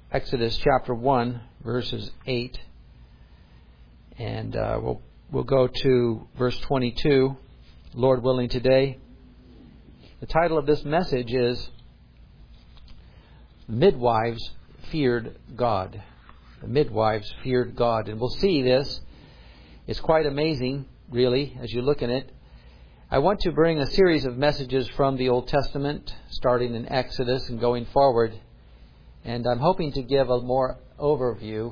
Exodus chapter 1, verses 8. And we'll go to verse 22, Lord willing, today. The title of this message is Midwives Feared God. The midwives feared God. And we'll see this. It's quite amazing, really, as you look at it. I want to bring a series of messages from the Old Testament, starting in Exodus and going forward. And I'm hoping to give a more overview,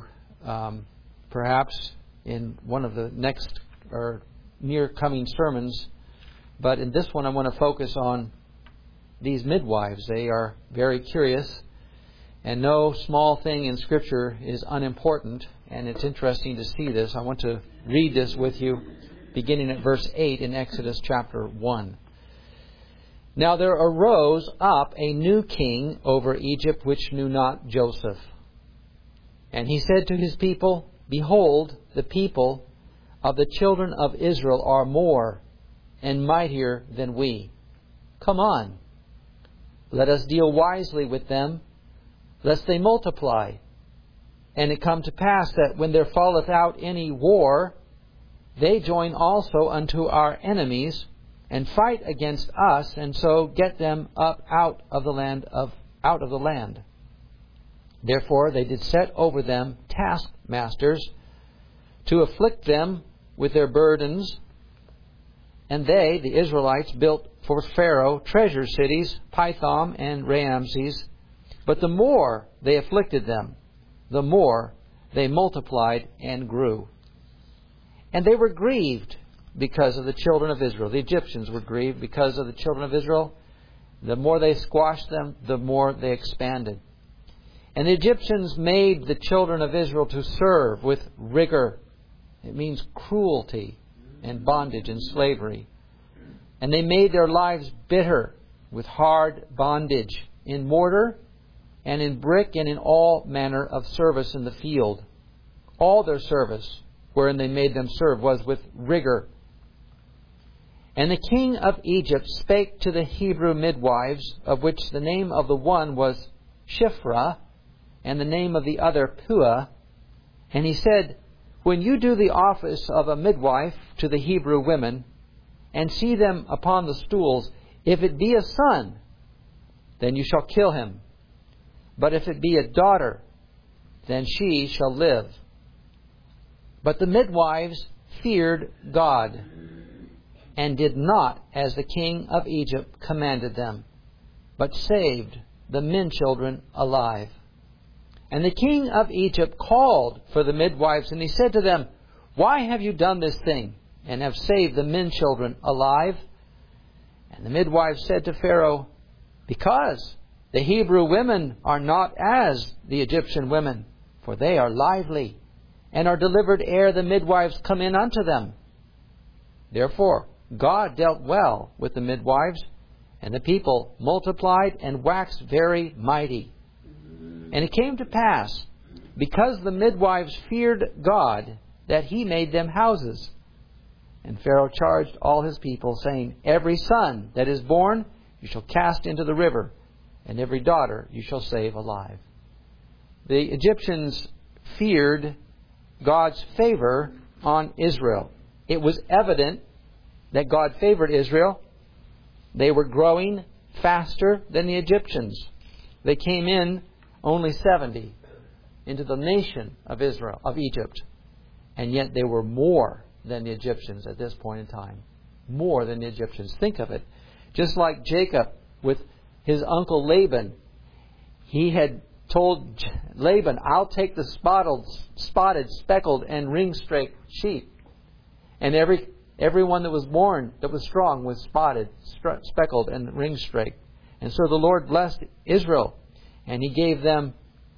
perhaps in one of the next or near coming sermons. But in this one, I want to focus on these midwives. They are very curious. And no small thing in Scripture is unimportant. And it's interesting to see this. I want to read this with you, beginning at verse 8 in Exodus chapter 1. Now there arose up a new king over Egypt, which knew not Joseph. And he said to his people, Behold, the people of the children of Israel are more and mightier than we. Come on, let us deal wisely with them, lest they multiply. And it come to pass that when there falleth out any war, they join also unto our enemies, and fight against us, and so get them up out of the land. Therefore they did set over them taskmasters to afflict them with their burdens. And they, the Israelites, built for Pharaoh treasure cities, Pithom and Ramses. But the more they afflicted them, the more they multiplied and grew. And they were grieved because of the children of Israel. The Egyptians were grieved because of the children of Israel. The more they squashed them, the more they expanded. And the Egyptians made the children of Israel to serve with rigor. It means cruelty and bondage and slavery. And they made their lives bitter with hard bondage in mortar and in brick and in all manner of service in the field. All their service wherein they made them serve was with rigor. And the king of Egypt spake to the Hebrew midwives, of which the name of the one was Shiphrah, and the name of the other Puah. And he said, When you do the office of a midwife to the Hebrew women, and see them upon the stools, if it be a son, then you shall kill him. But if it be a daughter, then she shall live. But the midwives feared God, and did not as the king of Egypt commanded them, but saved the men children alive. And the king of Egypt called for the midwives, and he said to them, Why have you done this thing, and have saved the men children alive? And the midwives said to Pharaoh, Because the Hebrew women are not as the Egyptian women, for they are lively, and are delivered ere the midwives come in unto them. Therefore God dealt well with the midwives, and the people multiplied and waxed very mighty. And it came to pass, because the midwives feared God, that he made them houses. And Pharaoh charged all his people, saying, Every son that is born you shall cast into the river, and every daughter you shall save alive. The Egyptians feared God's favor on Israel. It was evident that God favored Israel. They were growing faster than the Egyptians. They came in only 70 into the nation of Israel, of Egypt. And yet they were more than the Egyptians at this point in time. More than the Egyptians. Think of it. Just like Jacob with his uncle Laban. He had told Laban, I'll take the spotted, speckled, and ring-streaked sheep. And every one that was born that was strong was spotted, speckled, and ring-streaked. And so the Lord blessed Israel. And He gave them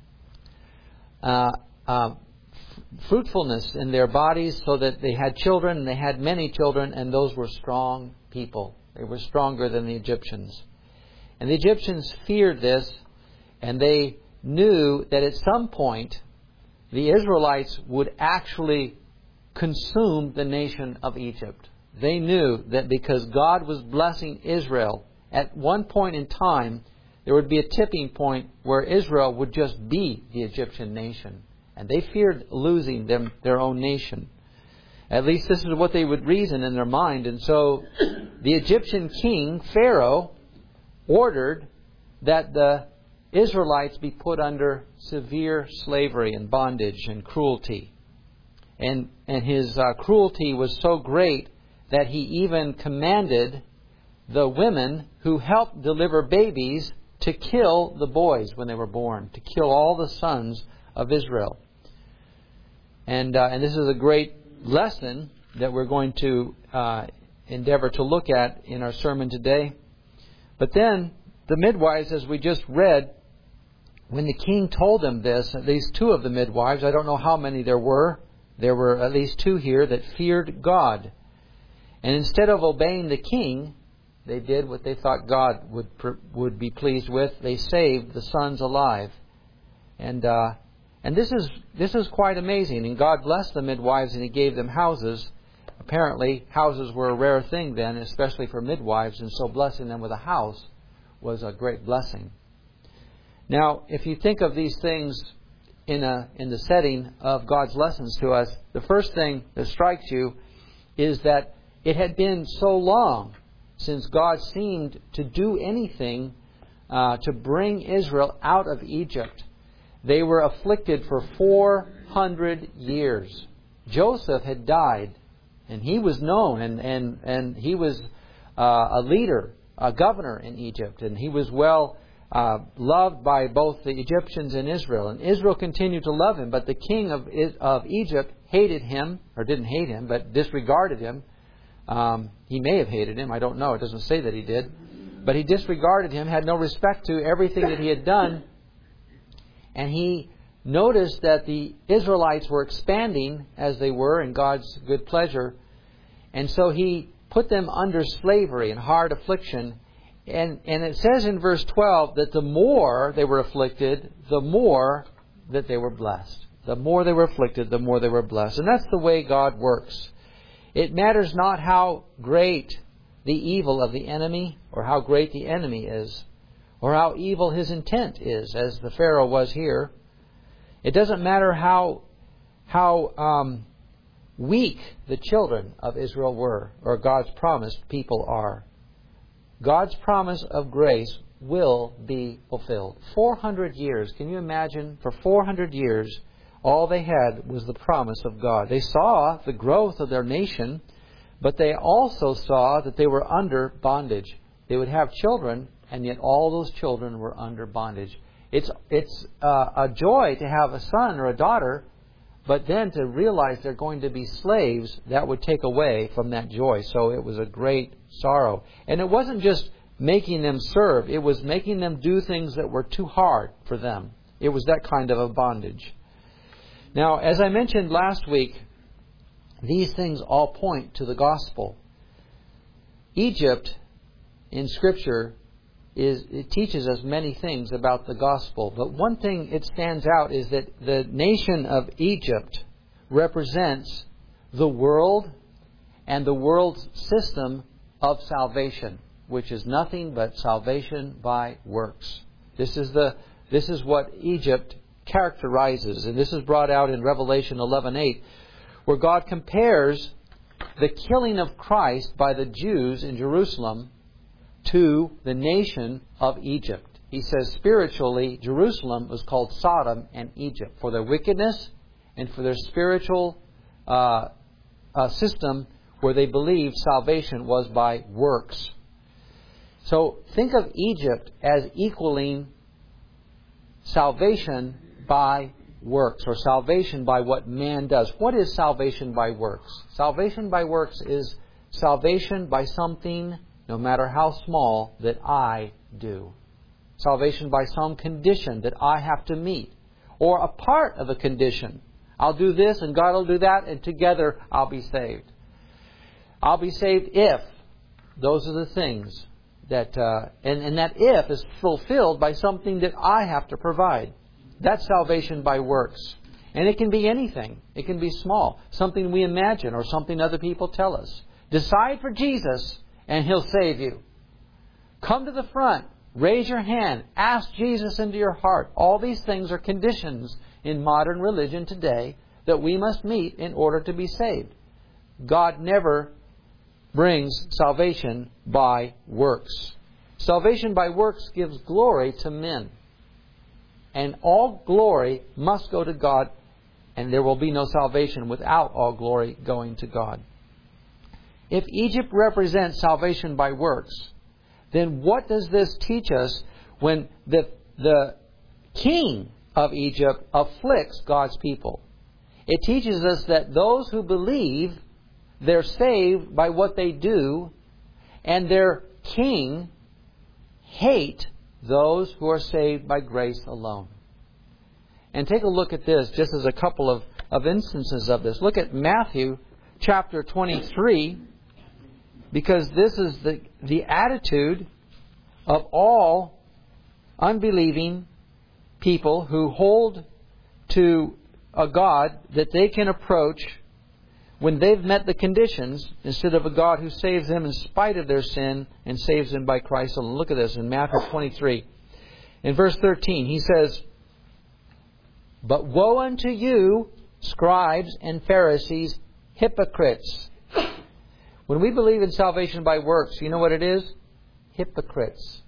fruitfulness in their bodies so that they had children, and they had many children, and those were strong people. They were stronger than the Egyptians. And the Egyptians feared this, and they knew that at some point the Israelites would actually consume the nation of Egypt. They knew that because God was blessing Israel, at one point in time there would be a tipping point where Israel would just be the Egyptian nation. And they feared losing their own nation. At least this is what they would reason in their mind. And so the Egyptian king, Pharaoh, ordered that the Israelites be put under severe slavery and bondage and cruelty. And his cruelty was so great that he even commanded the women who helped deliver babies to kill the boys when they were born, to kill all the sons of Israel. And this is a great lesson that we're going to endeavor to look at in our sermon today. But then the midwives, as we just read, when the king told them this, at least two of the midwives, I don't know how many there were at least two here that feared God. And instead of obeying the king, they did what they thought God would be pleased with. They saved the sons alive. And this is quite amazing. And God blessed the midwives and He gave them houses. Apparently, houses were a rare thing then, especially for midwives, and so blessing them with a house was a great blessing. Now, if you think of these things in the setting of God's lessons to us, the first thing that strikes you is that it had been so long since God seemed to do anything to bring Israel out of Egypt. They were afflicted for 400 years. Joseph had died, and he was known, and he was a leader, a governor in Egypt, and he was well loved by both the Egyptians and Israel. And Israel continued to love him, but the king of Egypt hated him, or didn't hate him, but disregarded him. He may have hated him, I don't know, it doesn't say that he did. But he disregarded him, had no respect to everything that he had done. And he noticed that the Israelites were expanding as they were in God's good pleasure. And so he put them under slavery and hard affliction. And it says in verse 12 that the more they were afflicted, the more that they were blessed. The more they were afflicted, the more they were blessed. And that's the way God works. It matters not how great the evil of the enemy, or how great the enemy is, or how evil his intent is, as the Pharaoh was here. It doesn't matter how weak the children of Israel were, or God's promised people are. God's promise of grace will be fulfilled. 400 years. Can you imagine? For 400 years, all they had was the promise of God. They saw the growth of their nation, but they also saw that they were under bondage. They would have children, and yet all those children were under bondage. It's a joy to have a son or a daughter, but then to realize they're going to be slaves, that would take away from that joy. So it was a great sorrow. And it wasn't just making them serve. It was making them do things that were too hard for them. It was that kind of a bondage. Now, as I mentioned last week, these things all point to the gospel. Egypt, in Scripture, it teaches us many things about the gospel. But one thing it stands out is that the nation of Egypt represents the world and the world's system of salvation, which is nothing but salvation by works. This is what Egypt characterizes, and this is brought out in Revelation 11:8, where God compares the killing of Christ by the Jews in Jerusalem to the nation of Egypt. He says spiritually, Jerusalem was called Sodom and Egypt for their wickedness and for their spiritual system where they believed salvation was by works. So think of Egypt as equaling salvation by works, or salvation by what man does. What is salvation by works? Salvation by works is salvation by something, no matter how small, that I do. Salvation by some condition that I have to meet, or a part of a condition. I'll do this and God will do that, and together I'll be saved. I'll be saved if those are the things that, and that if is fulfilled by something that I have to provide. That's salvation by works. And it can be anything. It can be small. Something we imagine or something other people tell us. Decide for Jesus and He'll save you. Come to the front Raise your hand. Ask Jesus into your heart. All these things are conditions in modern religion today that we must meet in order to be saved. God never brings salvation by works. Salvation by works gives glory to men. And all glory must go to God, and there will be no salvation without all glory going to God. If Egypt represents salvation by works, then what does this teach us when the king of Egypt afflicts God's people? It teaches us that those who believe, they're saved by what they do, and their king hate those who are saved by grace alone. And take a look at this, just as a couple of instances of this. Look at Matthew chapter 23, because this is the attitude of all unbelieving people who hold to a God that they can approach when they've met the conditions, instead of a God who saves them in spite of their sin and saves them by Christ alone. Look at this in Matthew 23. In verse 13, He says, "But woe unto you, scribes and Pharisees, hypocrites." When we believe in salvation by works, you know what it is? Hypocrites.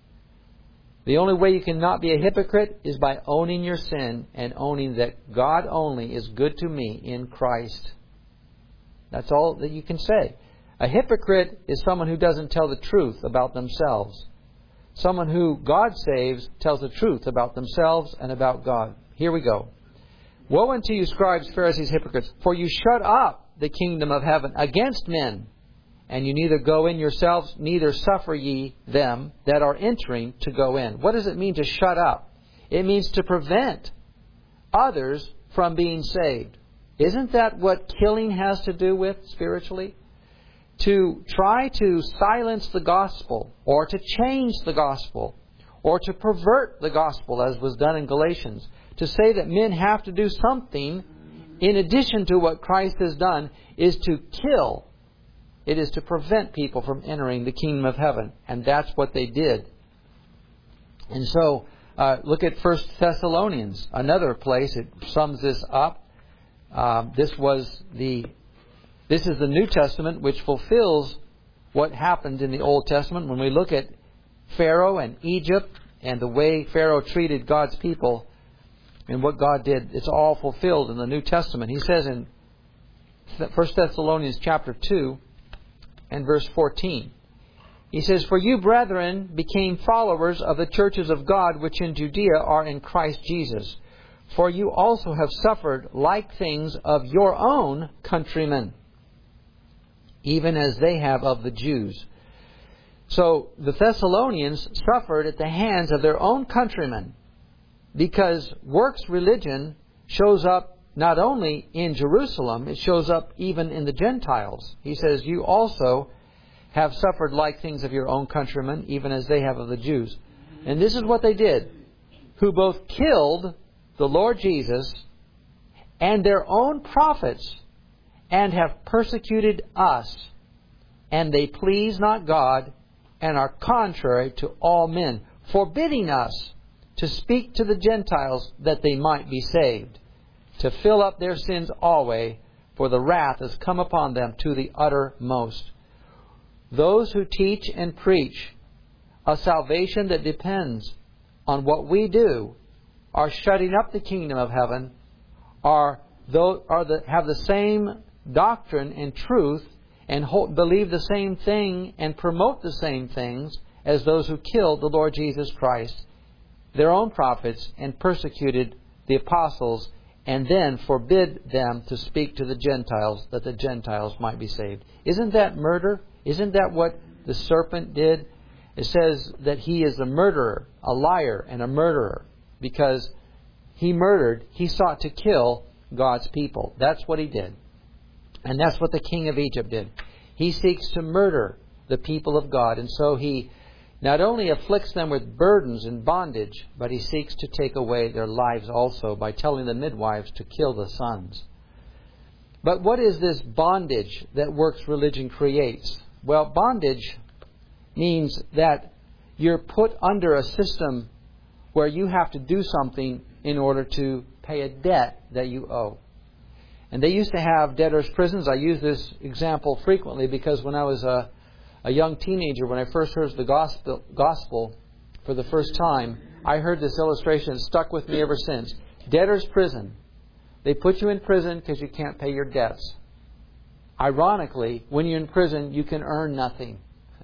The only way you cannot be a hypocrite is by owning your sin and owning that God only is good to me in Christ. That's all that you can say. A hypocrite is someone who doesn't tell the truth about themselves. Someone who God saves tells the truth about themselves and about God. Here we go. "Woe unto you, scribes, Pharisees, hypocrites, for you shut up the kingdom of heaven against men, and you neither go in yourselves, neither suffer ye them that are entering to go in." What does it mean to shut up? It means to prevent others from being saved. Isn't that what killing has to do with spiritually? To try to silence the gospel, or to change the gospel, or to pervert the gospel, as was done in Galatians. To say that men have to do something in addition to what Christ has done is to kill. It is to prevent people from entering the kingdom of heaven. And that's what they did. And so, look at 1 Thessalonians, another place. It sums this up. This is the New Testament, which fulfills what happened in the Old Testament. When we look at Pharaoh and Egypt and the way Pharaoh treated God's people and what God did, it's all fulfilled in the New Testament. He says in 1 Thessalonians chapter 2 and verse 14, he says, "For you, brethren, became followers of the churches of God which in Judea are in Christ Jesus. For you also have suffered like things of your own countrymen, even as they have of the Jews." So the Thessalonians suffered at the hands of their own countrymen, because works religion shows up not only in Jerusalem, it shows up even in the Gentiles. He says, "You also have suffered like things of your own countrymen, even as they have of the Jews." And this is what they did, who both killed the Lord Jesus and their own prophets, and have persecuted us. And they please not God, and are contrary to all men, forbidding us to speak to the Gentiles that they might be saved, to fill up their sins always, for the wrath has come upon them to the uttermost. Those who teach and preach a salvation that depends on what we do are shutting up the kingdom of heaven, have the same doctrine and truth, and believe the same thing and promote the same things as those who killed the Lord Jesus Christ, their own prophets, and persecuted the apostles, and then forbid them to speak to the Gentiles, that the Gentiles might be saved. Isn't that murder? Isn't that what the serpent did? It says that he is a murderer, a liar, and a murderer, because he sought to kill God's people. That's what he did. And that's what the king of Egypt did. He seeks to murder the people of God. And so he not only afflicts them with burdens and bondage, but he seeks to take away their lives also by telling the midwives to kill the sons. But what is this bondage that works religion creates? Well, bondage means that you're put under a system where you have to do something in order to pay a debt that you owe. And they used to have debtors' prisons. I use this example frequently because when I was a young teenager, when I first heard the gospel for the first time, I heard this illustration. It stuck with me ever since. Debtor's prison. They put you in prison because you can't pay your debts. Ironically, when you're in prison, you can earn nothing.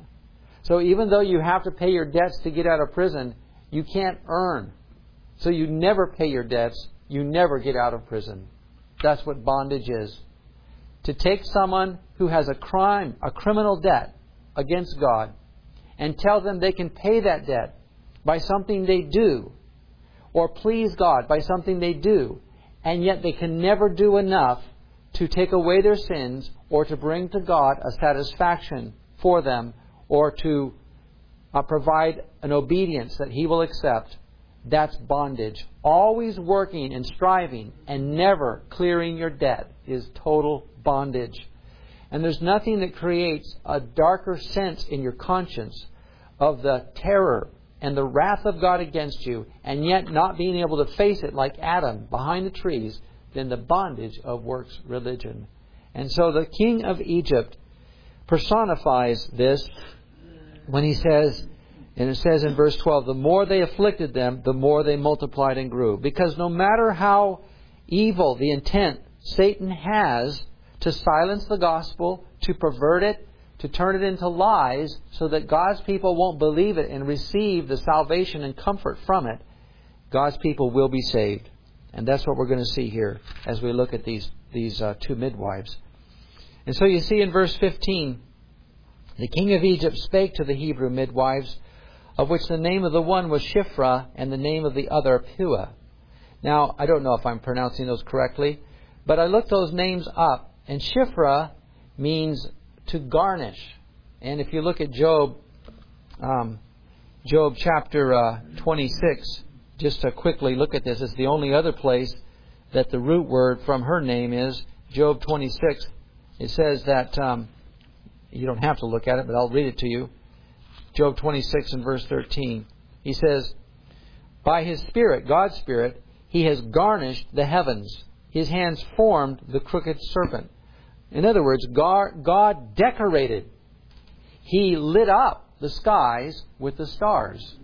So even though you have to pay your debts to get out of prison, you can't earn. So you never pay your debts. You never get out of prison. That's what bondage is. To take someone who has a crime, a criminal debt against God, and tell them they can pay that debt by something they do, or please God by something they do, and yet they can never do enough to take away their sins or to bring to God a satisfaction for them or to provide an obedience that He will accept. That's bondage. Always working and striving and never clearing your debt is total bondage. And there's nothing that creates a darker sense in your conscience of the terror and the wrath of God against you, and yet not being able to face it like Adam behind the trees, than the bondage of works religion. And so the king of Egypt personifies this when he says, and it says in verse 12, the more they afflicted them, the more they multiplied and grew. Because no matter how evil the intent Satan has to silence the gospel, to pervert it, to turn it into lies so that God's people won't believe it and receive the salvation and comfort from it, God's people will be saved. And that's what we're going to see here as we look at these two midwives. And so you see in verse 15, the king of Egypt spake to the Hebrew midwives, of which the name of the one was Shiphrah and the name of the other Puah. Now, I don't know if I'm pronouncing those correctly, but I looked those names up, and Shiphrah means to garnish. And if you look at Job chapter 26, just to quickly look at this, it's the only other place that the root word from her name is Job 26. It says that, you don't have to look at it, but I'll read it to you. Job 26 and verse 13. He says, by His Spirit, God's Spirit, He has garnished the heavens. His hands formed the crooked serpent. In other words, God decorated. He lit up the skies with the stars.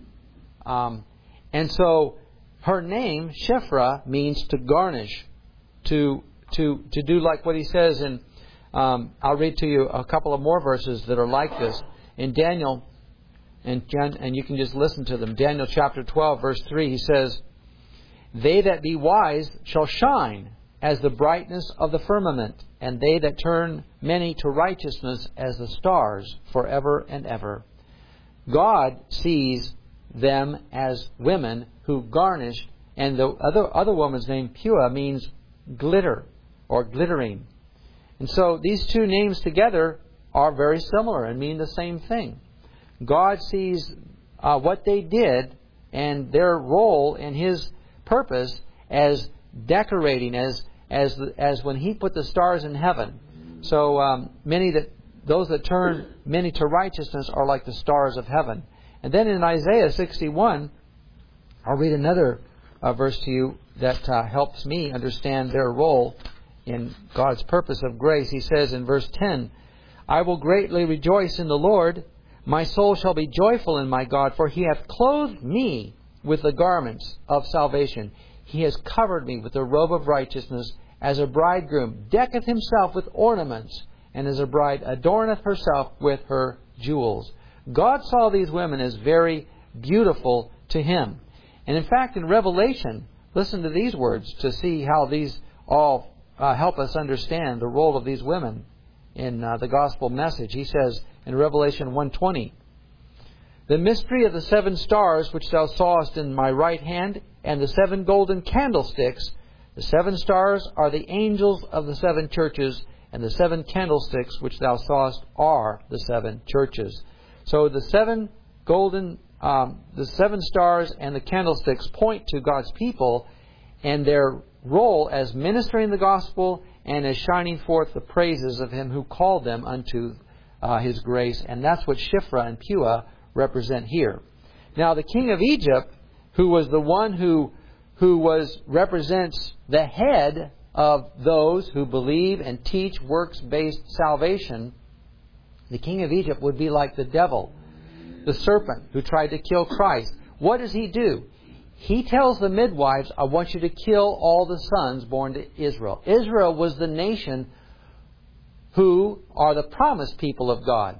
And so her name, Shiphrah, means to garnish, to do like what he says in, I'll read to you a couple of more verses that are like this. In Daniel, and you can just listen to them. Daniel chapter 12, verse 3, he says, they that be wise shall shine as the brightness of the firmament, and they that turn many to righteousness as the stars forever and ever. God sees them as women who garnish, and the other woman's name, Puah, means glitter or glittering. And so these two names together are very similar and mean the same thing. God sees what they did and their role in His purpose as decorating, as when He put the stars in heaven. So those that turn many to righteousness are like the stars of heaven. And then in Isaiah 61, I'll read another verse to you that helps me understand their role in God's purpose of grace. He says in verse 10, I will greatly rejoice in the Lord. My soul shall be joyful in my God, for He hath clothed me with the garments of salvation. He has covered me with the robe of righteousness, as a bridegroom decketh himself with ornaments, and as a bride adorneth herself with her jewels. God saw these women as very beautiful to Him. And in fact, in Revelation, listen to these words to see how these all help us understand the role of these women in the gospel message. He says in Revelation 1:20, the mystery of the 7 stars which thou sawest in my right hand, and the 7 golden candlesticks. The 7 stars are the angels of the 7 churches, and the 7 candlesticks which thou sawest are the 7 churches. So the 7 stars and the candlesticks point to God's people and their role as ministering the gospel and as shining forth the praises of Him who called them unto His grace. And that's what Shiphrah and Puah represent here. Now the king of Egypt, who was the one who represents the head of those who believe and teach works-based salvation, the king of Egypt would be like the devil, the serpent who tried to kill Christ. What does he do? He tells the midwives, I want you to kill all the sons born to Israel. Israel was the nation who are the promised people of God.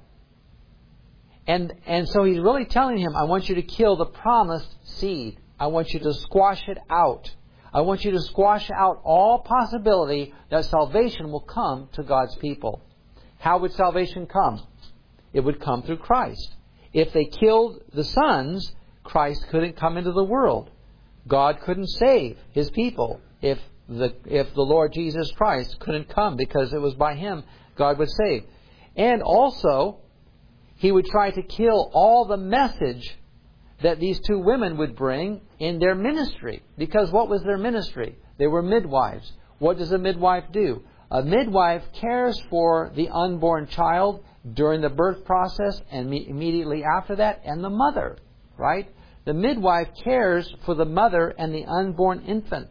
And so he's really telling him, I want you to kill the promised seed. I want you to squash it out. I want you to squash out all possibility that salvation will come to God's people. How would salvation come? It would come through Christ. If they killed the sons, Christ couldn't come into the world. God couldn't save His people if the Lord Jesus Christ couldn't come, because it was by Him God would save. And also, He would try to kill all the message that these two women would bring in their ministry. Because what was their ministry? They were midwives. What does a midwife do? A midwife cares for the unborn child during the birth process and immediately after that, and the mother, right? The midwife cares for the mother and the unborn infant.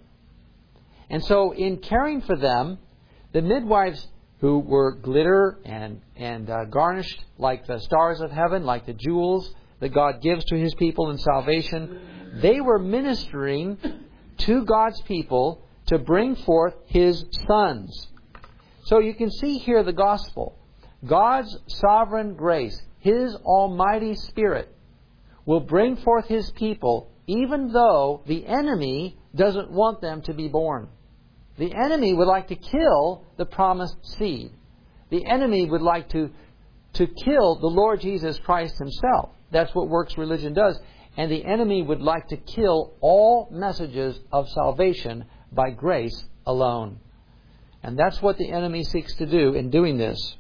And so in caring for them, the midwives who were glitter and garnished like the stars of heaven, like the jewels that God gives to His people in salvation, they were ministering to God's people to bring forth His sons. So you can see here the gospel. God's sovereign grace, His almighty Spirit, will bring forth His people even though the enemy doesn't want them to be born. The enemy would like to kill the promised seed. The enemy would like to kill the Lord Jesus Christ Himself. That's what works religion does. And the enemy would like to kill all messages of salvation by grace alone. And that's what the enemy seeks to do in doing this.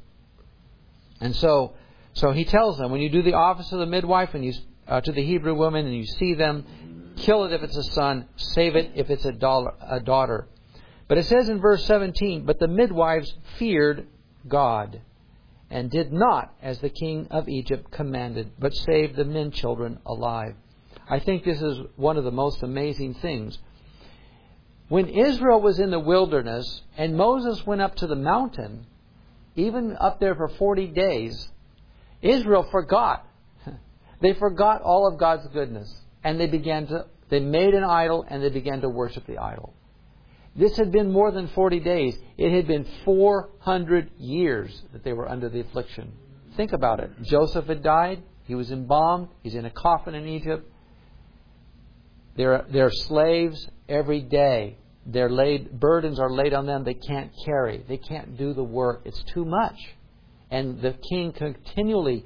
And so he tells them, when you do the office of the midwife and you to the Hebrew woman and you see them, kill it if it's a son, save it if it's a daughter. But it says in verse 17, but the midwives feared God and did not as the king of Egypt commanded, but saved the men children alive. I think this is one of the most amazing things. When Israel was in the wilderness and Moses went up to the mountain, even up there for 40 days, Israel forgot. They forgot all of God's goodness. And they made an idol and they began to worship the idol. This had been more than 40 days. It had been 400 years that they were under the affliction. Think about it. Joseph had died. He was embalmed. He's in a coffin in Egypt. They're slaves every day. Burdens are laid on them they can't carry. They can't do the work. It's too much. And the king continually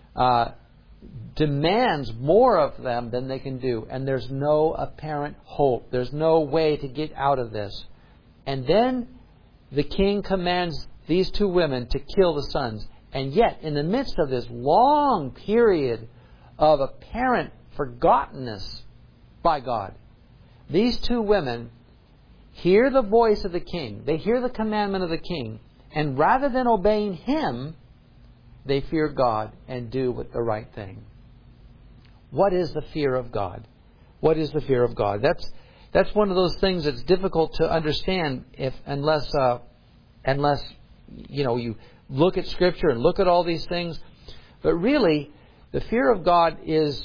demands more of them than they can do. And there's no apparent hope. There's no way to get out of this. And then the king commands these two women to kill the sons. And yet, in the midst of this long period of apparent forgottenness by God, these two women hear the voice of the king. They hear the commandment of the king. And rather than obeying him, they fear God and do the right thing. What is the fear of God? What is the fear of God? That's one of those things that's difficult to understand unless you look at Scripture and look at all these things. But really, the fear of God is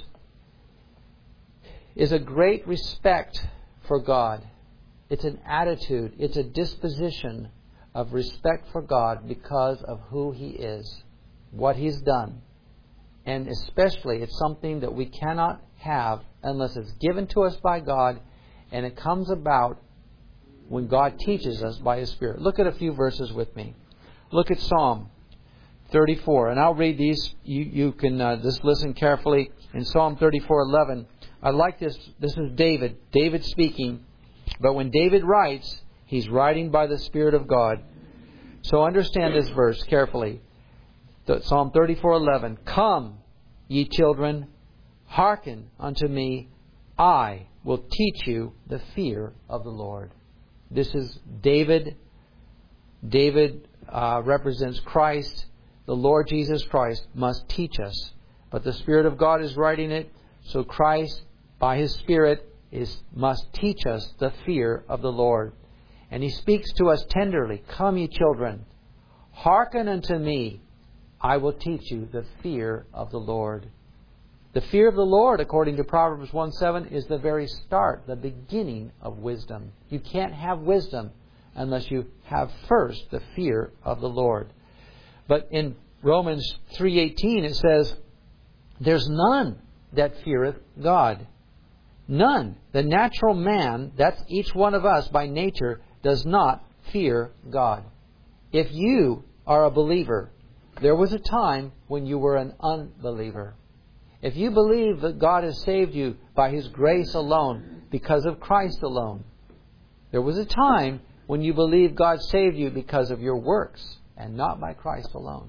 a great respect for God. It's an attitude. It's a disposition of respect for God because of who He is, what He's done. And especially, it's something that we cannot have unless it's given to us by God, and it comes about when God teaches us by His Spirit. Look at a few verses with me. Look at Psalm 34, and I'll read these. You can just listen carefully. In Psalm 34:11, I like this. This is David. David speaking. But when David writes, he's writing by the Spirit of God. So understand this verse carefully. Psalm 34:11. Come, ye children, hearken unto me. I will teach you the fear of the Lord. This is David. David represents Christ. The Lord Jesus Christ must teach us. But the Spirit of God is writing it So Christ, by His Spirit, must teach us the fear of the Lord. And He speaks to us tenderly. Come, ye children, hearken unto me. I will teach you the fear of the Lord. The fear of the Lord, according to Proverbs 1:7, is the very start, the beginning of wisdom. You can't have wisdom unless you have first the fear of the Lord. But in Romans 3:18 it says, there's none that feareth God. None. The natural man, that's each one of us by nature, does not fear God. If you are a believer, there was a time when you were an unbeliever. If you believe that God has saved you by His grace alone, because of Christ alone, there was a time when you believed God saved you because of your works and not by Christ alone.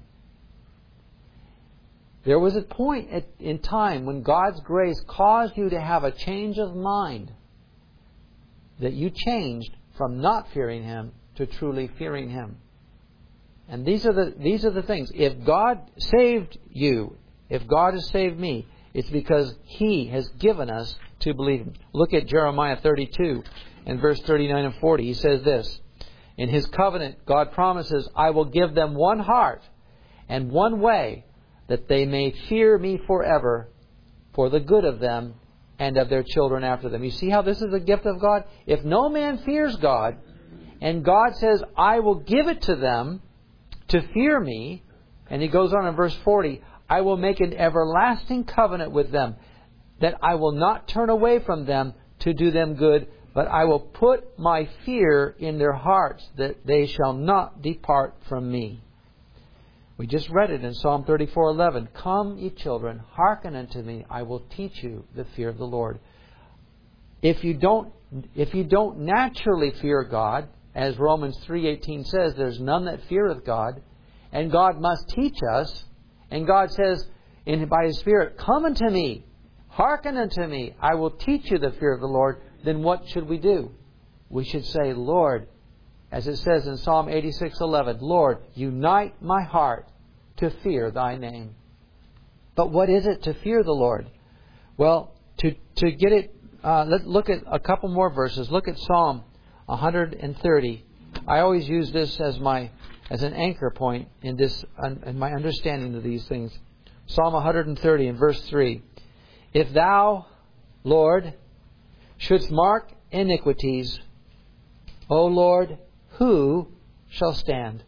There was a point in time when God's grace caused you to have a change of mind, that you changed from not fearing Him to truly fearing Him. And these are the things. If God saved you, if God has saved me, it's because He has given us to believe Him. Look at Jeremiah 32 and verse 39 and 40. He says this, in His covenant, God promises, I will give them one heart and one way, that they may fear me forever, for the good of them and of their children after them. You see how this is a gift of God? If no man fears God, and God says, I will give it to them to fear me, and He goes on in verse 40, I will make an everlasting covenant with them, that I will not turn away from them to do them good, but I will put my fear in their hearts, that they shall not depart from me. We just read it in Psalm 34:11. Come, ye children, hearken unto me. I will teach you the fear of the Lord. If you don't naturally fear God, as Romans 3:18 says, there's none that feareth God, and God must teach us, and God says by His Spirit, come unto me, hearken unto me, I will teach you the fear of the Lord, then what should we do? We should say, Lord, as it says in Psalm 86:11, Lord, unite my heart to fear Thy name. But what is it to fear the Lord? Well, to get it, let's look at a couple more verses. Look at Psalm 130. I always use this as an anchor point in my understanding of these things. Psalm 130 and verse 3. If Thou, Lord, shouldst mark iniquities, O Lord, who shall stand?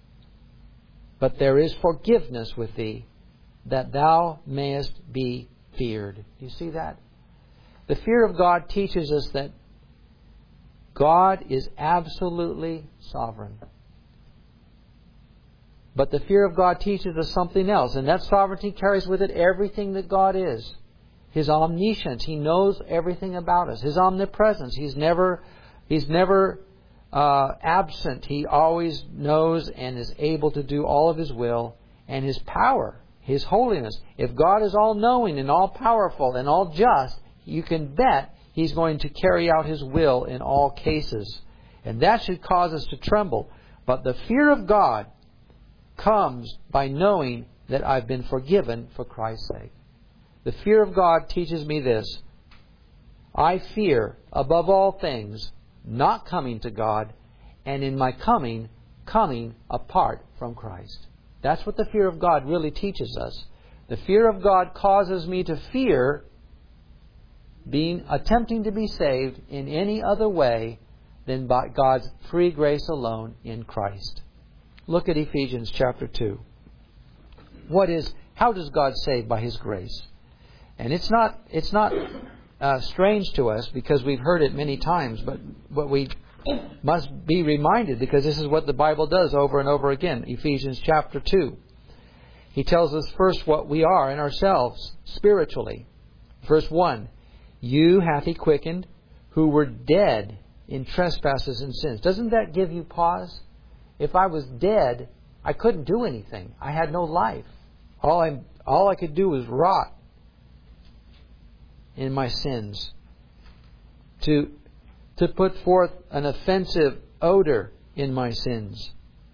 But there is forgiveness with Thee, that Thou mayest be feared. Do you see that? The fear of God teaches us that God is absolutely sovereign. But the fear of God teaches us something else, and that sovereignty carries with it everything that God is. His omniscience, He knows everything about us. His omnipresence, He's never absent. He always knows and is able to do all of His will. And His power, His holiness. If God is all-knowing and all-powerful and all-just, you can bet He's going to carry out His will in all cases. And that should cause us to tremble. But the fear of God comes by knowing that I've been forgiven for Christ's sake. The fear of God teaches me this. I fear, above all things, not coming to God, and in my coming apart from Christ. That's what the fear of God really teaches us. The fear of God causes me to fear attempting to be saved in any other way than by God's free grace alone in Christ. Look at Ephesians chapter 2. How does God save? By His grace. And it's not strange to us because we've heard it many times, but we must be reminded because this is what the Bible does over and over again. Ephesians chapter 2. He tells us first what we are in ourselves spiritually. Verse 1. You hath He quickened who were dead in trespasses and sins. Doesn't that give you pause? If I was dead, I couldn't do anything. I had no life. All I could do was rot in my sins. To put forth an offensive odor in my sins.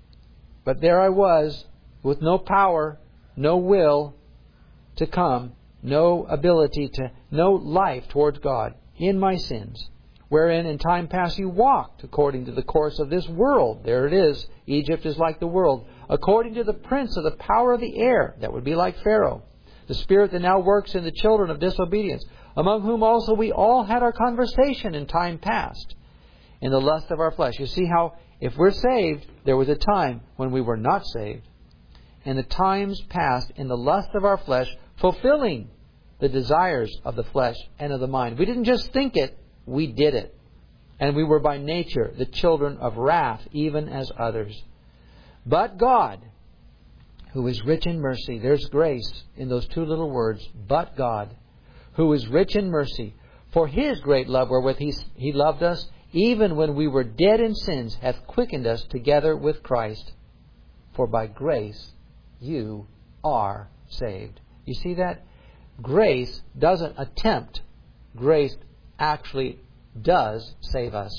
But there I was, with no power, no will to come no ability to, no life towards God in my sins, wherein in time past you walked according to the course of this world. There it is. Egypt is like the world. According to the prince of the power of the air. That would be like Pharaoh. The spirit that now works in the children of disobedience, among whom also we all had our conversation in time past, in the lust of our flesh. You see how, if we're saved, there was a time when we were not saved. In the times past, in the lust of our flesh, fulfilling the desires of the flesh and of the mind. We didn't just think it, we did it. And we were by nature the children of wrath, even as others. But God, who is rich in mercy, there's grace in those two little words, but God, who is rich in mercy, for His great love wherewith He loved us, even when we were dead in sins, hath quickened us together with Christ. For by grace you are saved. You see that? Grace doesn't attempt. Grace actually does save us.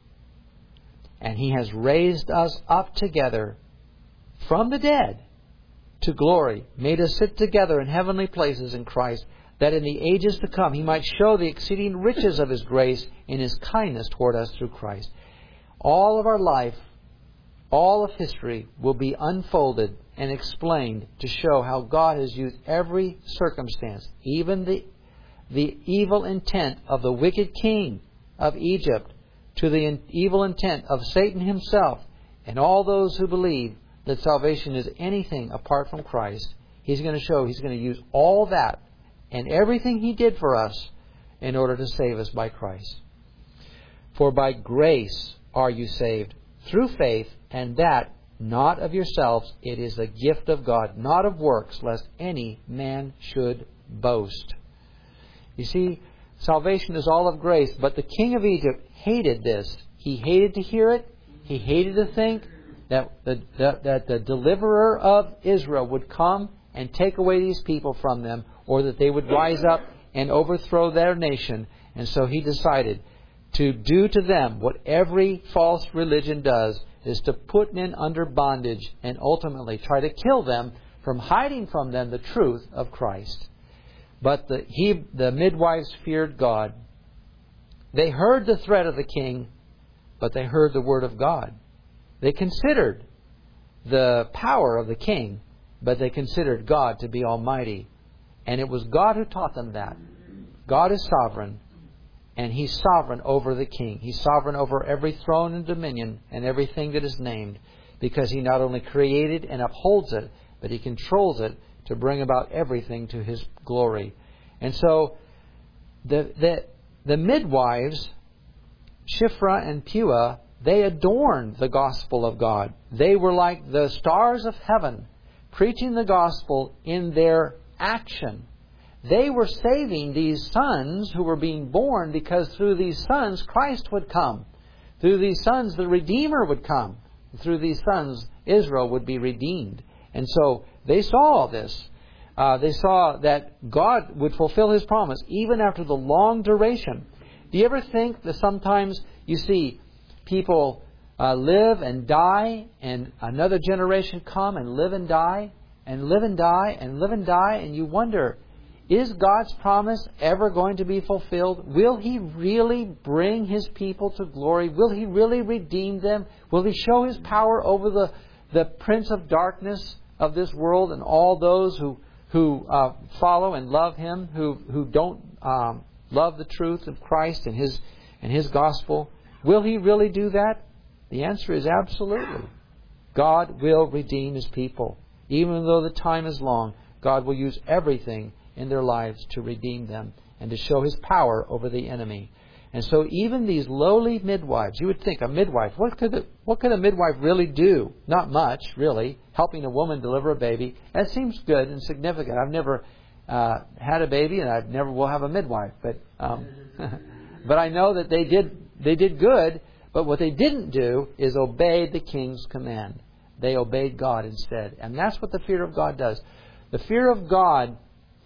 And He has raised us up together from the dead to glory, made us sit together in heavenly places in Christ, that in the ages to come He might show the exceeding riches of His grace in His kindness toward us through Christ. All of our life, all of history will be unfolded and explained to show how God has used every circumstance, even the evil intent of the wicked king of Egypt, to the evil intent of Satan himself, and all those who believe that salvation is anything apart from Christ. He's going to show He's going to use all that and everything He did for us in order to save us by Christ. For by grace are you saved, through faith, and that not of yourselves, it is the gift of God, not of works, lest any man should boast. You see, salvation is all of grace, but the king of Egypt hated this. He hated to hear it. He hated to think that the deliverer of Israel would come and take away these people from them, or that they would rise up and overthrow their nation. And so he decided to do to them what every false religion does, is to put men under bondage and ultimately try to kill them from hiding from them the truth of Christ. But the midwives feared God. They heard the threat of the king, but they heard the word of God. They considered the power of the king, but they considered God to be almighty. And it was God who taught them that. God is sovereign, and He's sovereign over the king. He's sovereign over every throne and dominion and everything that is named, because He not only created and upholds it, but He controls it to bring about everything to His glory. And so the midwives, Shiphrah and Puah, they adorned the gospel of God. They were like the stars of heaven, preaching the gospel in their action. They were saving these sons who were being born, because through these sons Christ would come. Through these sons the Redeemer would come. Through these sons Israel would be redeemed. And so they saw all this. They saw that God would fulfill His promise even after the long duration. Do you ever think that sometimes you see people live and die, and another generation come and live and die, and live and die, and live and die, and you wonder, is God's promise ever going to be fulfilled? Will He really bring His people to glory? Will He really redeem them? Will He show His power over the prince of darkness of this world and all those who follow and love Him, who don't love the truth of Christ and His gospel? Will He really do that? The answer is absolutely. God will redeem His people. Even though the time is long, God will use everything in their lives to redeem them and to show His power over the enemy. And so even these lowly midwives, you would think a midwife, what could a midwife really do? Not much, really. Helping a woman deliver a baby. That seems good and significant. I've never had a baby, and I never will have a midwife. But but I know that they did good. But what they didn't do is obey the king's command. They obeyed God instead. And that's what the fear of God does. The fear of God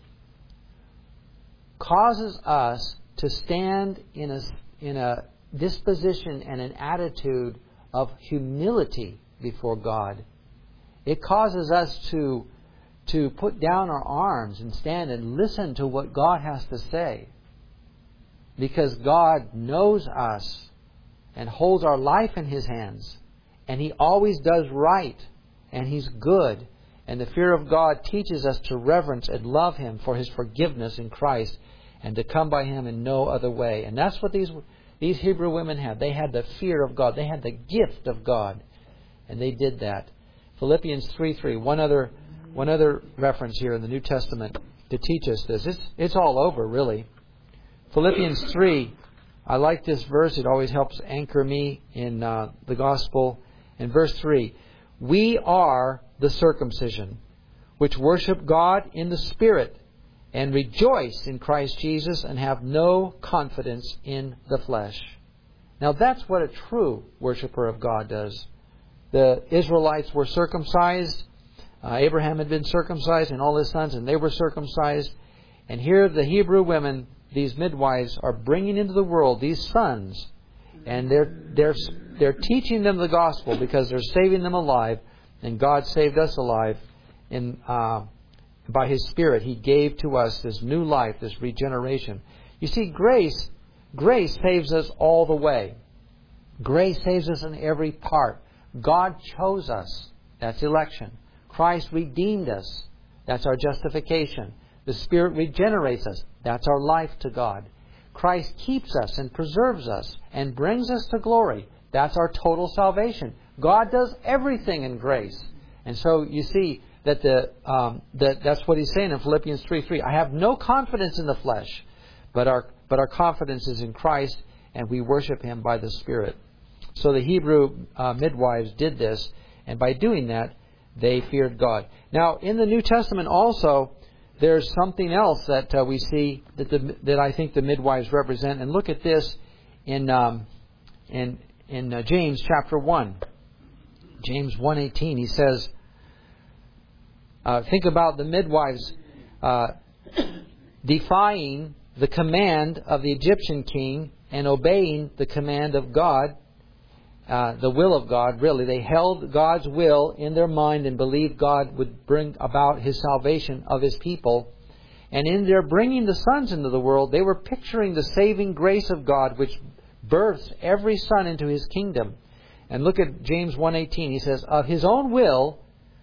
causes us to stand in a disposition and an attitude of humility before God. It causes us to put down our arms and stand and listen to what God has to say. Because God knows us and holds our life in His hands. And He always does right. And He's good. And the fear of God teaches us to reverence and love Him for His forgiveness in Christ, and to come by Him in no other way. And that's what these Hebrew women had. They had the fear of God. They had the gift of God. And they did that. Philippians 3:3. One other reference here in the New Testament to teach us this. It's all over, really. Philippians 3. I like this verse. It always helps anchor me in the gospel. In verse 3. We are the circumcision, which worship God in the Spirit, and rejoice in Christ Jesus, and have no confidence in the flesh. Now that's what a true worshiper of God does. The Israelites were circumcised. Abraham had been circumcised, and all his sons, and they were circumcised. And here the Hebrew women, these midwives, are bringing into the world these sons, and they're teaching them the gospel because they're saving them alive. And God saved us alive by His Spirit. He gave to us this new life, this regeneration. You see, grace saves us all the way. Grace saves us in every part. God chose us. That's election. Christ redeemed us. That's our justification. The Spirit regenerates us. That's our life to God. Christ keeps us and preserves us and brings us to glory. That's our total salvation. God does everything in grace. And so you see that that's what He's saying in Philippians 3:3. I have no confidence in the flesh, but our confidence is in Christ, and we worship Him by the Spirit. So the Hebrew midwives did this, and by doing that, they feared God. Now, in the New Testament also, there's something else that we see that I think the midwives represent. And look at this in James chapter 1. James 1:18, he says, think about the midwives defying the command of the Egyptian king and obeying the command of God, the will of God, really. They held God's will in their mind and believed God would bring about His salvation of His people. And in their bringing the sons into the world, they were picturing the saving grace of God, which births every son into His kingdom. And look at James 1:18. He says, of His own will,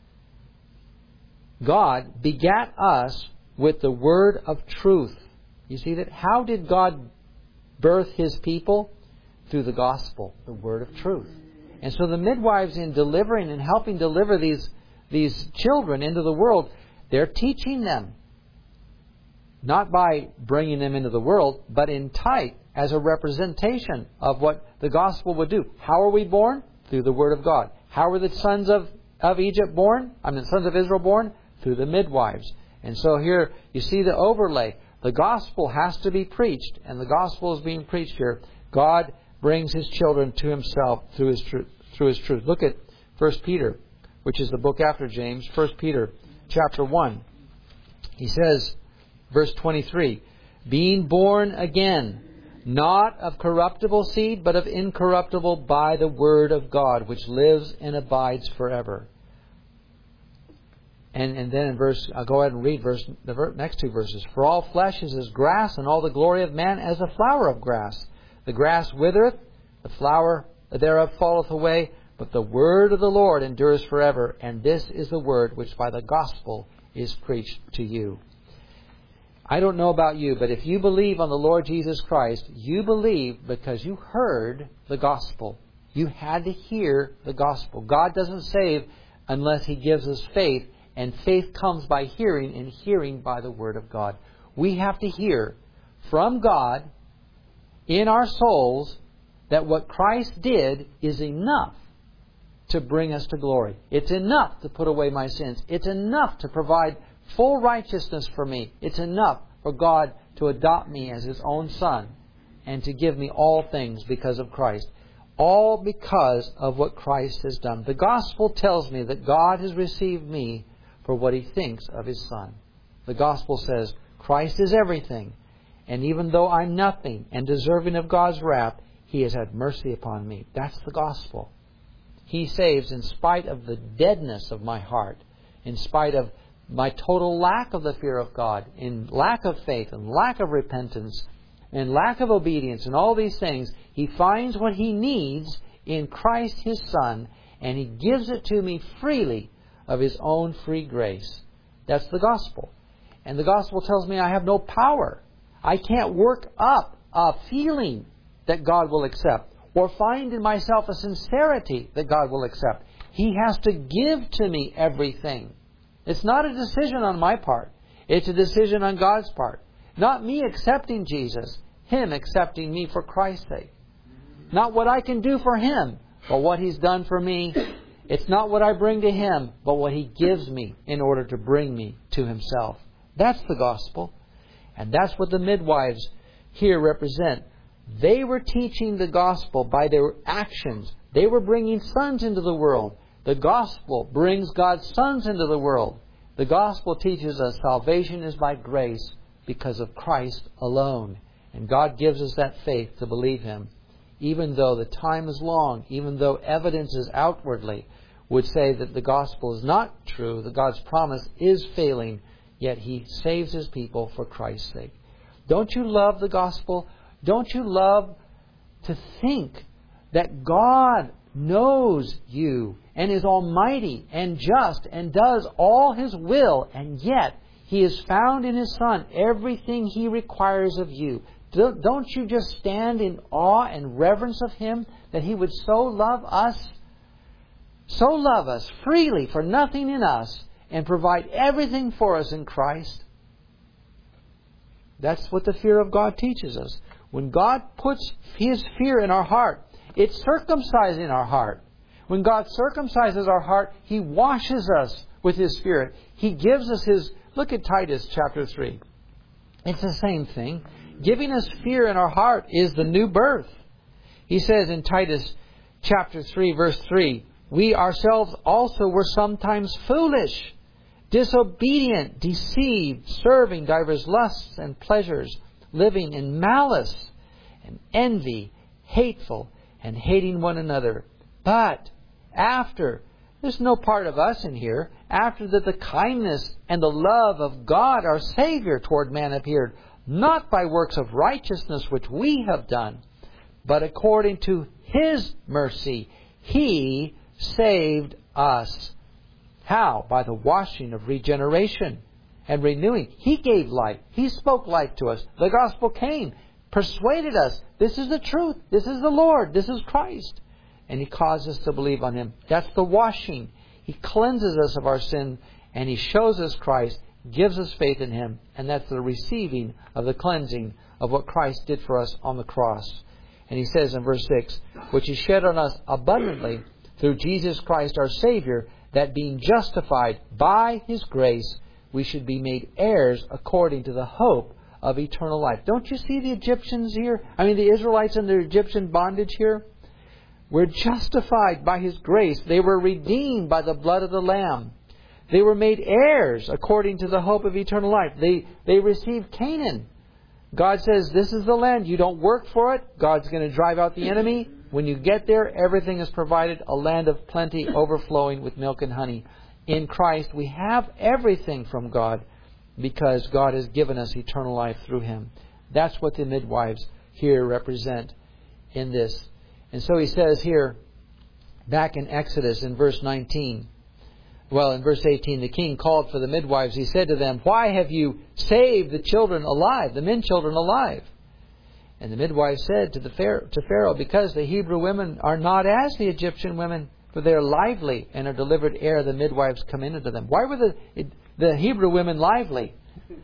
God begat us with the word of truth. You see that? How did God birth His people? Through the gospel, the word of truth. And so the midwives, in delivering and helping deliver these children into the world, they're teaching them. Not by bringing them into the world, but in type, as a representation of what the gospel would do. How are we born? Through the Word of God. How were the sons of Egypt born? The sons of Israel born? Through the midwives. And so here you see the overlay. The gospel has to be preached, and the gospel is being preached here. God brings His children to Himself through His truth. Look at 1 Peter, which is the book after James. 1 Peter chapter 1. He says, verse 23, being born again, not of corruptible seed, but of incorruptible, by the word of God, which lives and abides forever. And then in verse, I'll go ahead and read the next two verses. For all flesh is as grass, and all the glory of man as the flower of grass. The grass withereth, the flower thereof falleth away, but the word of the Lord endures forever. And this is the word which by the gospel is preached to you. I don't know about you, but if you believe on the Lord Jesus Christ, you believe because you heard the gospel. You had to hear the gospel. God doesn't save unless He gives us faith, and faith comes by hearing, and hearing by the Word of God. We have to hear from God in our souls that what Christ did is enough to bring us to glory. It's enough to put away my sins. It's enough to provide full righteousness for me. It's enough for God to adopt me as His own Son and to give me all things because of Christ. All because of what Christ has done. The gospel tells me that God has received me for what He thinks of His Son. The gospel says Christ is everything, and even though I'm nothing and deserving of God's wrath, He has had mercy upon me. That's the gospel. He saves in spite of the deadness of my heart, in spite of my total lack of the fear of God, in lack of faith and lack of repentance and lack of obedience and all these things, He finds what He needs in Christ His Son, and He gives it to me freely of His own free grace. That's the gospel. And the gospel tells me I have no power. I can't work up a feeling that God will accept, or find in myself a sincerity that God will accept. He has to give to me everything. It's not a decision on my part. It's a decision on God's part. Not me accepting Jesus, Him accepting me for Christ's sake. Not what I can do for Him, but what He's done for me. It's not what I bring to Him, but what He gives me in order to bring me to Himself. That's the gospel. And that's what the midwives here represent. They were teaching the gospel by their actions. They were bringing sons into the world. The gospel brings God's sons into the world. The gospel teaches us salvation is by grace because of Christ alone. And God gives us that faith to believe Him. Even though the time is long, even though evidences outwardly would say that the gospel is not true, that God's promise is failing, yet He saves His people for Christ's sake. Don't you love the gospel? Don't you love to think that God knows you and is almighty and just and does all His will, and yet He has found in His Son everything He requires of you? Don't you just stand in awe and reverence of Him, that He would so love us freely for nothing in us, and provide everything for us in Christ? That's what the fear of God teaches us. When God puts His fear in our heart, it's circumcising our heart. When God circumcises our heart, He washes us with His Spirit. He gives us His... Look at Titus chapter 3. It's the same thing. Giving us fear in our heart is the new birth. He says in Titus chapter 3, verse 3, we ourselves also were sometimes foolish, disobedient, deceived, serving divers lusts and pleasures, living in malice and envy, hateful, and hating one another. But after, there's no part of us in here, after that the kindness and the love of God our Savior toward man appeared, not by works of righteousness which we have done, but according to His mercy, He saved us. How? By the washing of regeneration and renewing. He gave life. He spoke life to us. The gospel came, persuaded us. This is the truth. This is the Lord. This is Christ. And He caused us to believe on Him. That's the washing. He cleanses us of our sin, and He shows us Christ, gives us faith in Him, and that's the receiving of the cleansing of what Christ did for us on the cross. And He says in verse 6, which He shed on us abundantly through Jesus Christ our Savior, that being justified by His grace, we should be made heirs according to the hope of eternal life. Don't you see the Egyptians here? The Israelites in their Egyptian bondage here? We're justified by His grace. They were redeemed by the blood of the Lamb. They were made heirs according to the hope of eternal life. They received Canaan. God says, this is the land. You don't work for it. God's going to drive out the enemy. When you get there, everything is provided. A land of plenty, overflowing with milk and honey. In Christ, we have everything from God because God has given us eternal life through Him. That's what the midwives here represent in this. And so He says here, back in Exodus in verse 19, in verse 18, the king called for the midwives. He said to them, why have you saved the children alive, the men children alive? And the midwives said to Pharaoh, because the Hebrew women are not as the Egyptian women, for they are lively and are delivered ere the midwives come in unto them. Why were the Hebrew women lively?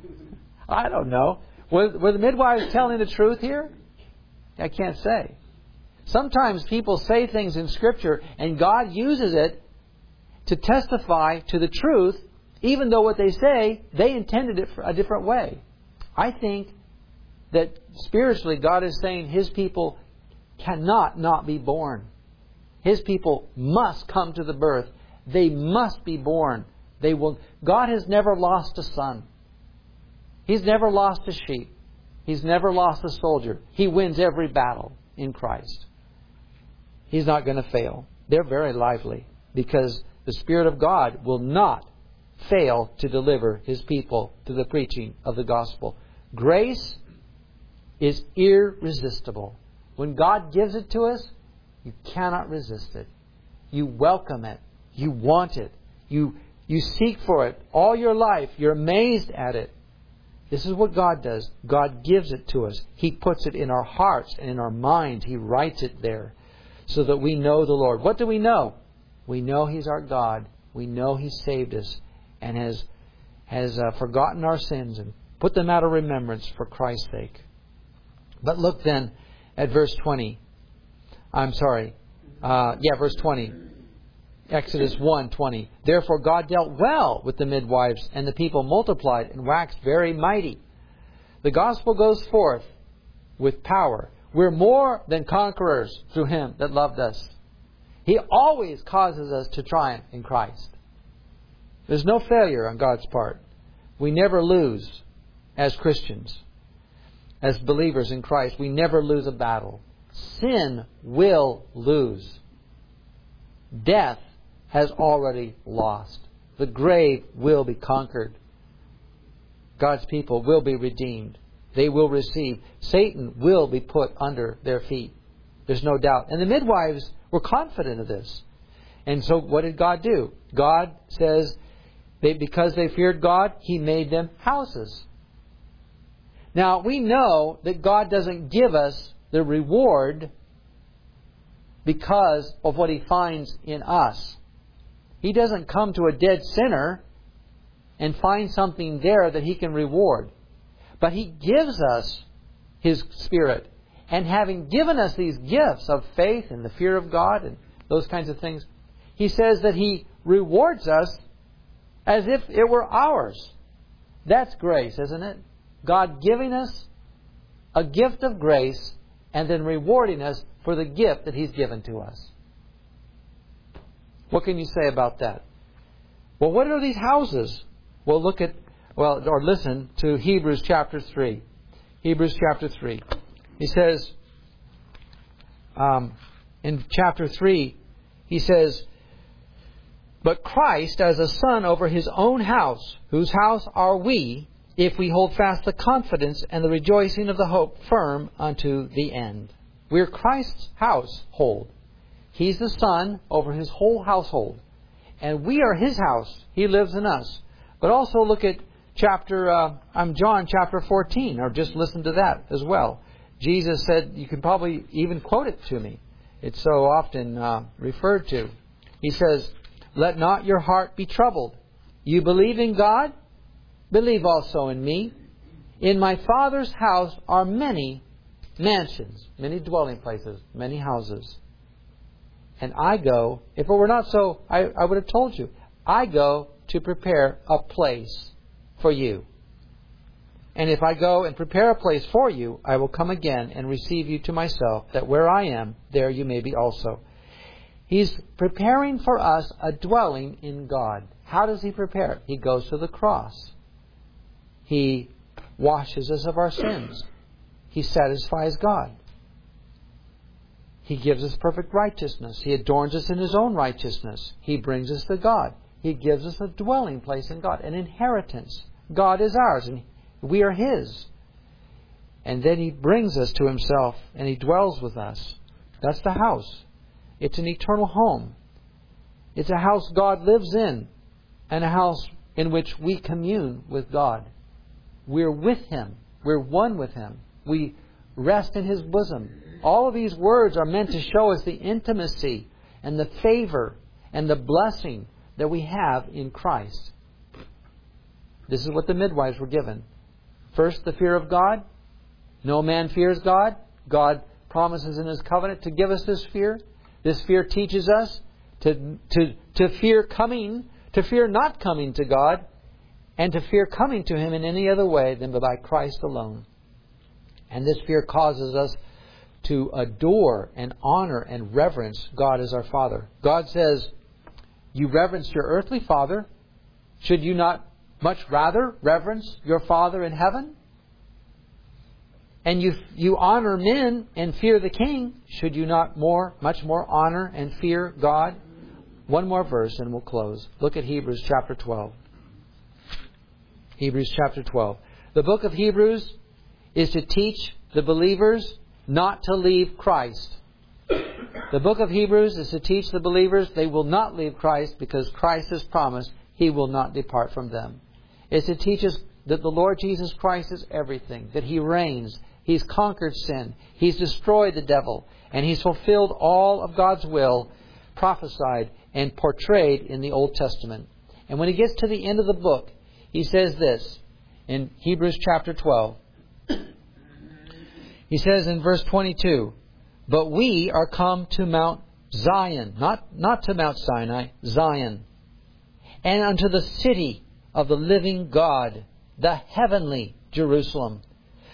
I don't know. Were the midwives telling the truth here? I can't say. Sometimes people say things in Scripture and God uses it to testify to the truth, even though what they say, they intended it for a different way. I think that spiritually God is saying His people cannot not be born. His people must come to the birth. They must be born. God has never lost a son. He's never lost a sheep. He's never lost a soldier. He wins every battle in Christ. He's not going to fail. They're very lively because the Spirit of God will not fail to deliver His people to the preaching of the gospel. Grace is irresistible. When God gives it to us, you cannot resist it. You welcome it. You want it. You seek for it all your life. You're amazed at it. This is what God does. God gives it to us. He puts it in our hearts and in our minds. He writes it there so that we know the Lord. What do we know? We know He's our God. We know He saved us and has forgotten our sins and put them out of remembrance for Christ's sake. But look then at verse 20. Verse 20. Exodus 1:20. Therefore God dealt well with the midwives, and the people multiplied and waxed very mighty. The gospel goes forth with power. We're more than conquerors through Him that loved us. He always causes us to triumph in Christ. There's no failure on God's part. We never lose as Christians. As believers in Christ, we never lose a battle. Sin will lose. Death has already lost. The grave will be conquered. God's people will be redeemed. They will receive. Satan will be put under their feet. There's no doubt. And the midwives were confident of this. And so what did God do? God says, because they feared God, He made them houses. Now, we know that God doesn't give us the reward because of what He finds in us. He doesn't come to a dead sinner and find something there that He can reward. But He gives us His Spirit. And having given us these gifts of faith and the fear of God and those kinds of things, He says that He rewards us as if it were ours. That's grace, isn't it? God giving us a gift of grace and then rewarding us for the gift that He's given to us. What can you say about that? Well, what are these houses? Well, listen to Hebrews chapter 3. Hebrews chapter 3. He says, in chapter 3, he says, but Christ as a son over His own house, whose house are we, if we hold fast the confidence and the rejoicing of the hope firm unto the end. We're Christ's household. He's the son over His whole household. And we are His house. He lives in us. But also look at John chapter 14, or just listen to that as well. Jesus said, you can probably even quote it to me. It's so often referred to. He says, let not your heart be troubled. You believe in God? Believe also in me. In my Father's house are many mansions, many dwelling places, many houses. And I go, if it were not so, I would have told you. I go to prepare a place for you. And if I go and prepare a place for you, I will come again and receive you to myself, that where I am, there you may be also. He's preparing for us a dwelling in God. How does He prepare it? He goes to the cross. He washes us of our sins. He satisfies God. He gives us perfect righteousness. He adorns us in His own righteousness. He brings us to God. He gives us a dwelling place in God, an inheritance. God is ours and we are His. And then He brings us to Himself and He dwells with us. That's the house. It's an eternal home. It's a house God lives in and a house in which we commune with God. We're with Him. We're one with Him. We rest in His bosom. All of these words are meant to show us the intimacy and the favor and the blessing that we have in Christ. This is what the midwives were given. First, the fear of God. No man fears God. God promises in His covenant to give us this fear. This fear teaches us to fear not coming to God, and to fear coming to Him in any other way than by Christ alone. And this fear causes us to adore and honor and reverence God as our Father. God says, you reverence your earthly father. Should you not much rather reverence your Father in heaven? And you honor men and fear the King. Should you not much more honor and fear God? One more verse and we'll close. Look at Hebrews chapter 12. Hebrews chapter 12. The book of Hebrews is to teach the believers not to leave Christ. The book of Hebrews is to teach the believers they will not leave Christ because Christ has promised He will not depart from them. It's to teach us that the Lord Jesus Christ is everything, that He reigns, He's conquered sin, He's destroyed the devil, and He's fulfilled all of God's will prophesied and portrayed in the Old Testament. And when He gets to the end of the book, He says this in Hebrews chapter 12. He says in verse 22, "But we are come to Mount Zion," not to Mount Sinai, Zion, "and unto the city of the living God, the heavenly Jerusalem."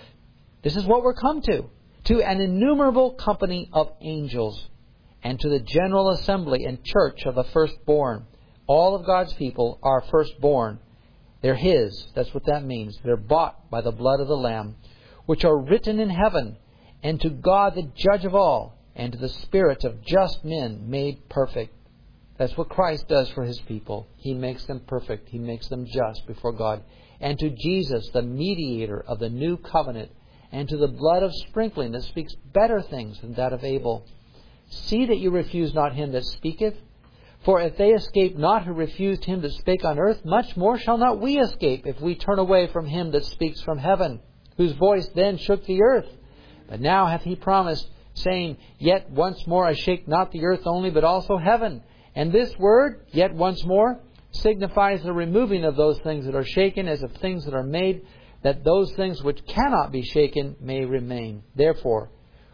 This is what we're come to an innumerable company of angels, and to the general assembly and church of the firstborn. All of God's people are firstborn. They're His. That's what that means. They're bought by the blood of the Lamb, which are written in heaven, and to God the judge of all, and to the spirits of just men made perfect. That's what Christ does for His people. He makes them perfect. He makes them just before God. And to Jesus, the mediator of the new covenant, and to the blood of sprinkling that speaks better things than that of Abel. See that you refuse not him that speaketh. For if they escape not who refused Him that spake on earth, much more shall not we escape if we turn away from Him that speaks from heaven, whose voice then shook the earth. But now hath He promised, saying, Yet once more I shake not the earth only, but also heaven. And this word, yet once more, signifies the removing of those things that are shaken as of things that are made, that those things which cannot be shaken may remain. Therefore,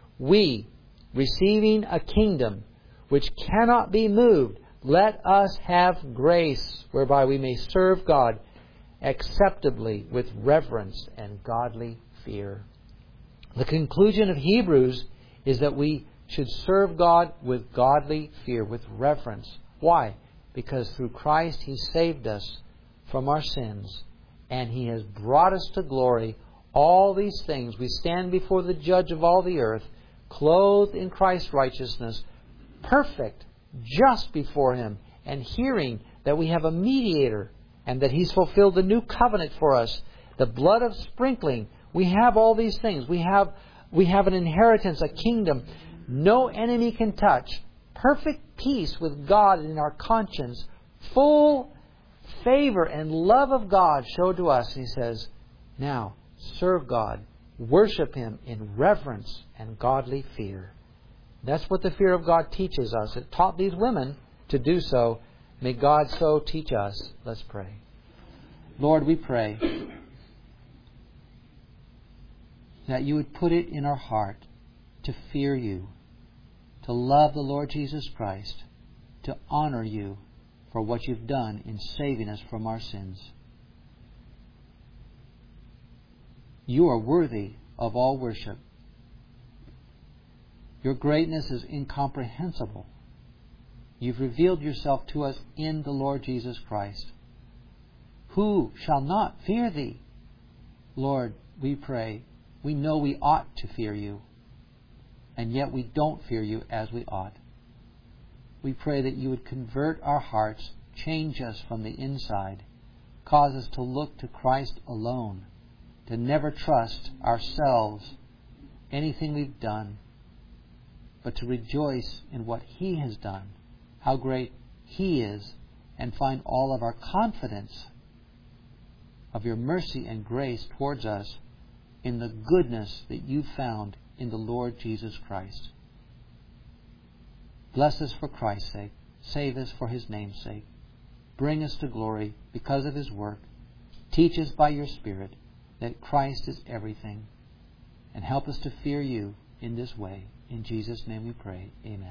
we, receiving a kingdom which cannot be moved, let us have grace whereby we may serve God acceptably with reverence and godly fear. The conclusion of Hebrews is that we should serve God with godly fear, with reverence. Why? Because through Christ He saved us from our sins, and He has brought us to glory. All these things, we stand before the judge of all the earth, clothed in Christ's righteousness, perfect, just before Him, and hearing that we have a mediator, and that He's fulfilled the new covenant for us, the blood of sprinkling. We have all these things. We have an inheritance, a kingdom no enemy can touch. Perfect peace with God in our conscience. Full favor and love of God showed to us. He says, now serve God. Worship Him in reverence and godly fear. That's what the fear of God teaches us. It taught these women to do so. May God so teach us. Let's pray. Lord, we pray that You would put it in our heart to fear You, to love the Lord Jesus Christ, to honor You for what You've done in saving us from our sins. You are worthy of all worship. Your greatness is incomprehensible. You've revealed Yourself to us in the Lord Jesus Christ. Who shall not fear Thee? Lord, we pray. We know we ought to fear You, and yet we don't fear You as we ought. We pray that You would convert our hearts, change us from the inside, cause us to look to Christ alone, to never trust ourselves, anything we've done, but to rejoice in what He has done, how great He is, and find all of our confidence of Your mercy and grace towards us in the goodness that You found in the Lord Jesus Christ. Bless us for Christ's sake. Save us for His name's sake. Bring us to glory because of His work. Teach us by Your Spirit that Christ is everything. And help us to fear You in this way. In Jesus' name we pray. Amen.